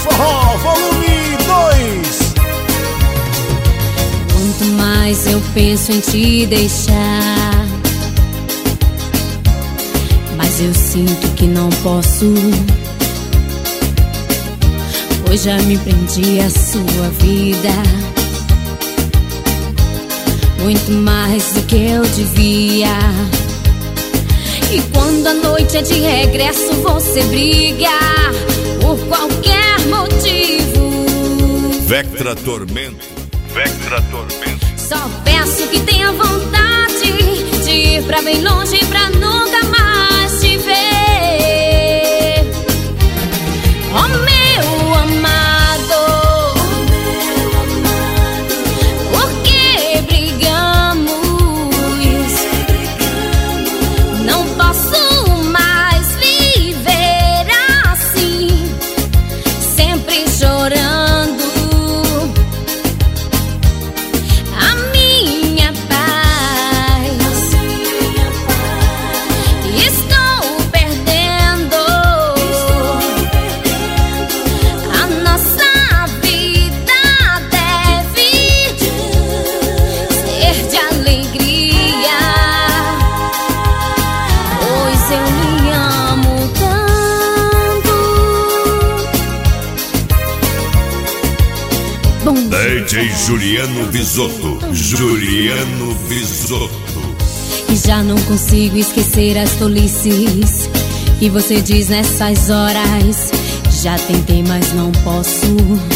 Forró, volume 2. Quanto mais eu penso em te deixar, mas eu sinto que não posso, pois já me prendi à sua vida, muito mais do que eu devia. E quando a noite é de regresso, você briga por qualquer motivo. Vectra Tormento, Vectra Tormento. Só peço que tenha vontade de ir pra bem longe pra nunca mais te ver. Oh meu amado, por que brigamos? Não posso mais viver assim, sempre chorando. A minha paz estou perdendo. A nossa vida deve ser de alegria, pois eu me amo tanto. Bom, DJ Juliano Visotto, Juliano Visotto. e já não consigo esquecer as tolices que você diz nessas horas. Já tentei, mas não posso.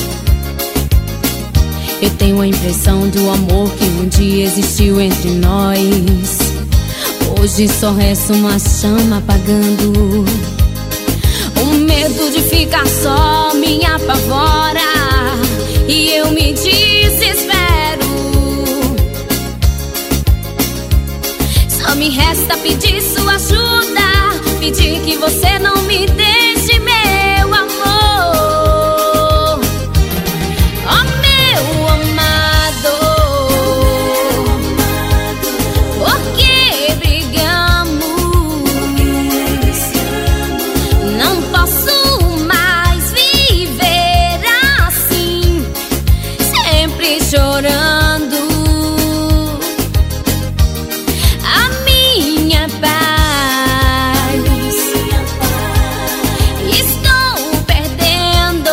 Eu tenho a impressão do amor que um dia existiu entre nós. Hoje só resta uma chama apagando. O medo de ficar só me apavora e eu me desespero. Só me resta pedir sua ajuda, pedir que você não me deixe, meu amor. Oh meu amado, por que brigamos? Não posso mais viver assim, sempre chorando. A minha paz estou perdendo.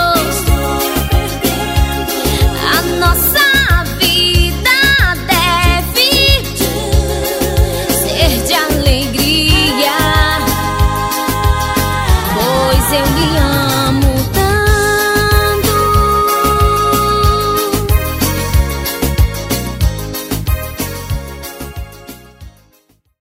A nossa vida deve ser de alegria, pois eu lhe amo